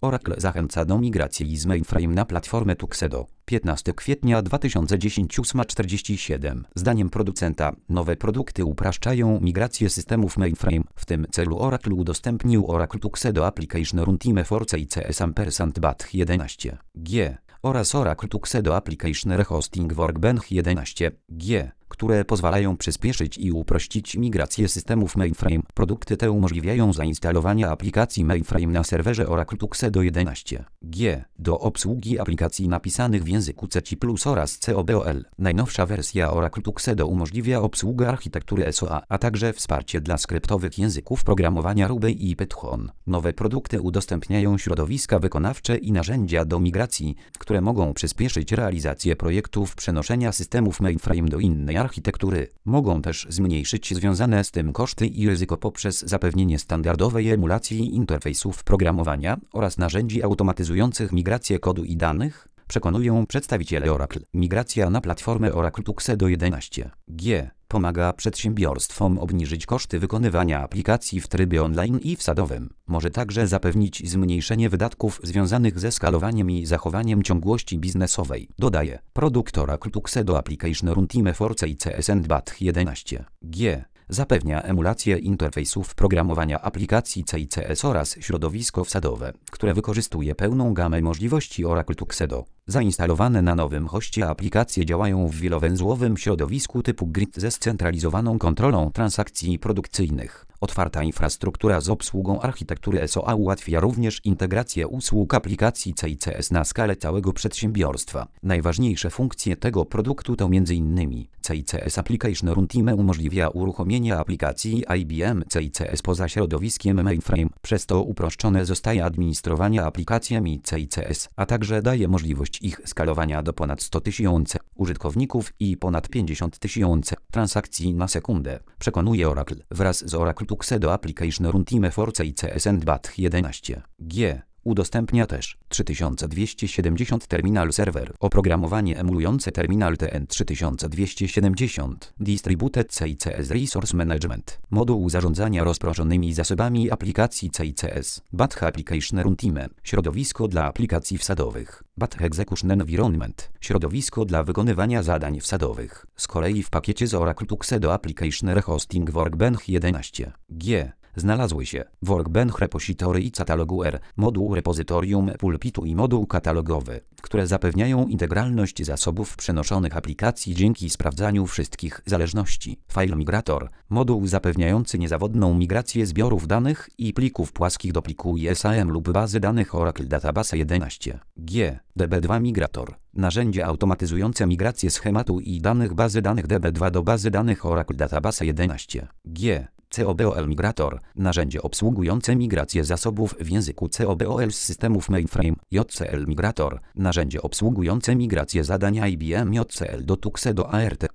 Oracle zachęca do migracji z mainframe na platformę Tuxedo. 15 kwietnia 2010 8:47. Zdaniem producenta, nowe produkty upraszczają migrację systemów mainframe. W tym celu Oracle udostępnił Oracle Tuxedo Application Runtime for CICS &BAT 11G oraz Oracle Tuxedo Application Rehosting Workbench 11G, które pozwalają przyspieszyć i uprościć migrację systemów mainframe. Produkty te umożliwiają zainstalowanie aplikacji mainframe na serwerze Oracle Tuxedo 11G do obsługi aplikacji napisanych w języku C++ oraz COBOL. Najnowsza wersja Oracle Tuxedo umożliwia obsługę architektury SOA, a także wsparcie dla skryptowych języków programowania Ruby i Python. Nowe produkty udostępniają środowiska wykonawcze i narzędzia do migracji, które mogą przyspieszyć realizację projektów przenoszenia systemów mainframe do innej architektury. Mogą też zmniejszyć związane z tym koszty i ryzyko poprzez zapewnienie standardowej emulacji interfejsów programowania oraz narzędzi automatyzujących migrację kodu i danych, przekonują przedstawiciele Oracle. Migracja na platformę Oracle Tuxedo 11G pomaga przedsiębiorstwom obniżyć koszty wykonywania aplikacji w trybie online i wsadowym. Może także zapewnić zmniejszenie wydatków związanych ze skalowaniem i zachowaniem ciągłości biznesowej. Dodaje, produkt Oracle Tuxedo Application Runtime for CICS &BAT 11G zapewnia emulację interfejsów programowania aplikacji CICS oraz środowisko wsadowe, które wykorzystuje pełną gamę możliwości Oracle Tuxedo. Zainstalowane na nowym hoście aplikacje działają w wielowęzłowym środowisku typu GRID ze scentralizowaną kontrolą transakcji produkcyjnych. Otwarta infrastruktura z obsługą architektury SOA ułatwia również integrację usług aplikacji CICS na skalę całego przedsiębiorstwa. Najważniejsze funkcje tego produktu to m.in. CICS Application Runtime umożliwia uruchomienie aplikacji IBM CICS poza środowiskiem mainframe, przez to uproszczone zostaje administrowanie aplikacjami CICS, a także daje możliwość ich skalowania do ponad 100 000 użytkowników i ponad 50 000 transakcji na sekundę, przekonuje Oracle. Wraz z Oracle Tuxedo Application Runtime for CICS &BAT 11G udostępnia też 3270 Terminal Server, oprogramowanie emulujące terminal TN3270, Distributed CICS Resource Management, moduł zarządzania rozproszonymi zasobami aplikacji CICS, BAT Application Runtime, środowisko dla aplikacji wsadowych, BAT Execution Environment, środowisko dla wykonywania zadań wsadowych. Z kolei w pakiecie z Oracle Tuxedo Application Rehosting Workbench 11G znalazły się Workbench Repository i Catalogu R, moduł repozytorium pulpitu i moduł katalogowy, które zapewniają integralność zasobów przenoszonych aplikacji dzięki sprawdzaniu wszystkich zależności. File Migrator, moduł zapewniający niezawodną migrację zbiorów danych i plików płaskich do pliku ISAM lub bazy danych Oracle Database 11G. DB2 Migrator, narzędzie automatyzujące migrację schematu i danych bazy danych DB2 do bazy danych Oracle Database 11G. COBOL Migrator, narzędzie obsługujące migrację zasobów w języku COBOL z systemów mainframe. JCL Migrator, narzędzie obsługujące migrację zadań IBM JCL do Tuxedo ART.